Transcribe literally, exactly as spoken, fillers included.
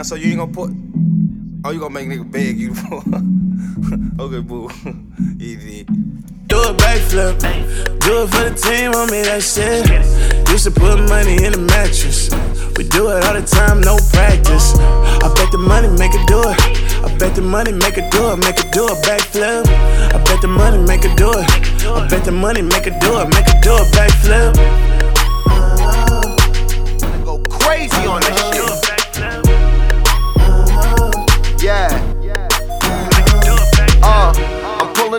Damn, so you ain't gonna put. Oh, you gonna make nigga beg you for. Okay, boo. Easy. Do a backflip, do it for the team, on me, that's it. Used to put money in the mattress. We do it all the time, no practice. I bet the money make her do it. I bet the money make her do it, make her do a backflip. I bet the money make her do it. I bet the money make her do it, make her do a backflip. Go crazy on that shit.